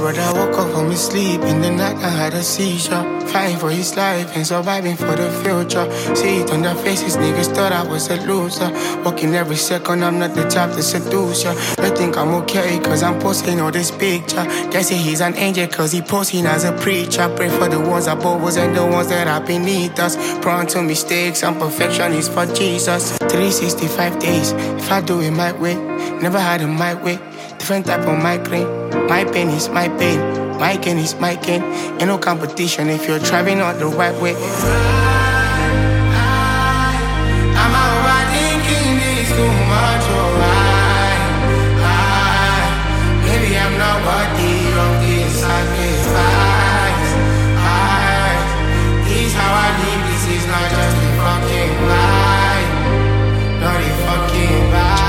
brother woke up from his sleep in the night and had a seizure. Fighting for his life and surviving for the future. See it on their faces, niggas thought I was a loser. Walking every second, I'm not the type to seduce ya. They think I'm okay, cause I'm posting all this picture. They say he's an angel, cause he posting as a preacher. Pray for the ones above us and the ones that are beneath us. Prone to mistakes and perfection is for Jesus. 365 days, if I do it my way. Never had it my way. Different type of migraine. My pain is my pain. My gain is my gain. Ain't no competition if you're driving on the right way. I'm overthinking this too much. Maybe I'm not worthy of this sacrifice. This is how I live. This is not just a fucking lie. Not a fucking lie.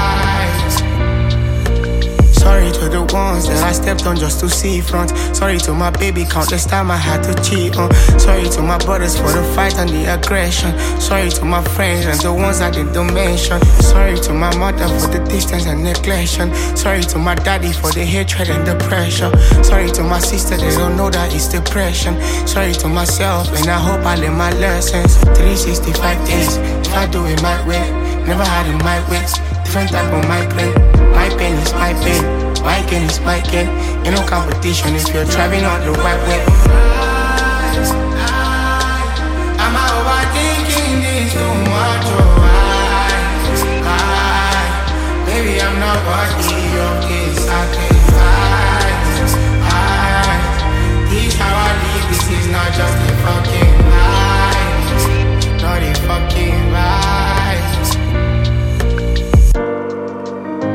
Sorry to the ones that I stepped on just to see front. Sorry to my baby, countless time I had to cheat on. Sorry to my brothers for the fight and the aggression. Sorry to my friends and the ones I didn't mention. Sorry to my mother for the distance and neglection. Sorry to my daddy for the hatred and the pressure. Sorry to my sister, they don't know that it's depression. Sorry to myself, and I hope I learn my lessons. 365 days, if I do it my way. Never had it my way. Different type of migraine. My pain is my pain. My gain is my gain. Ain't no competition if you're driving on the right way. I'm overthinking this too much. Maybe I'm not worthy of this sacrifice. This is how I live. This is not just a fucking lie. Not a fucking lie.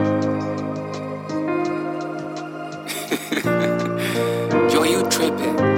Yo, you tripping.